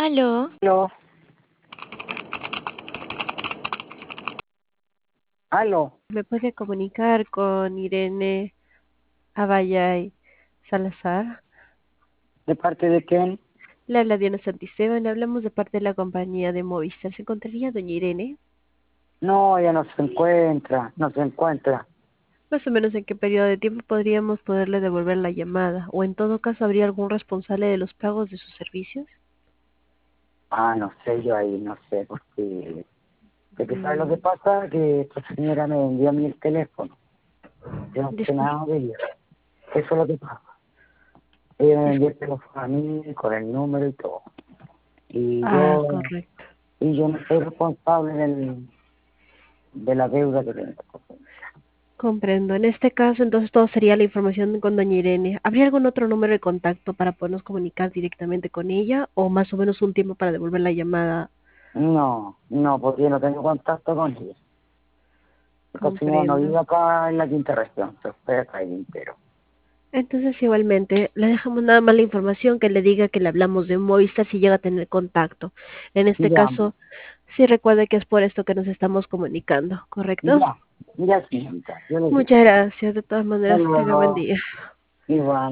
Aló, Aló, aló, ¿Me puede comunicar con Irene Abayay Salazar? ¿de parte de quién? Le habla Diana Santisteban, le hablamos de parte de la compañía de Movistar. ¿Se encontraría doña Irene? No, ella no se encuentra, no se encuentra. Más o menos en qué periodo de tiempo podríamos poderle devolver la llamada, o en todo caso habría algún responsable de los pagos de sus servicios. No sé, yo ahí no sé, porque... ¿De qué sabe lo que Mm, pasa? Que esta señora me vendió a mí el teléfono. Yo no sé discul- nada de ella. Eso es lo que pasa. Ella me vendió discul- el teléfono a mí, con el número y todo. Y ah, yo, correcto. y yo no soy responsable de la deuda que tengo. Comprendo. En este caso, entonces todo sería la información con doña Irene. ¿Habría algún otro número de contacto para podernos comunicar directamente con ella, o más o menos un tiempo para devolver la llamada? No, no, porque yo no tengo contacto con ella. Esta señora no Comprendo. vive acá en la quinta región, se fue acá el entero. Entonces, igualmente, le dejamos nada más la información que le diga que le hablamos de Movistar si llega a tener contacto. En este Ya, caso, sí recuerde que es por esto que nos estamos comunicando, ¿correcto? ya, ya, señorita, yo le digo. Muchas gracias. De todas Hasta maneras, que tenga buen luego. día. Igual.